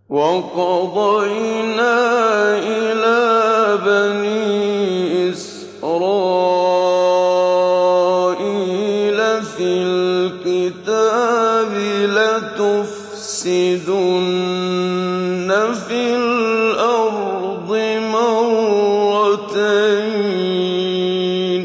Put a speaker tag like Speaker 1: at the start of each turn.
Speaker 1: وَقَضَيْنَا إِلَىٰ بَنِي إِسْرَائِيلَ فِي الْكِتَابِ لَتُفْسِدُنَّ فِي الْأَرْضِ مَرَّتَيْنِ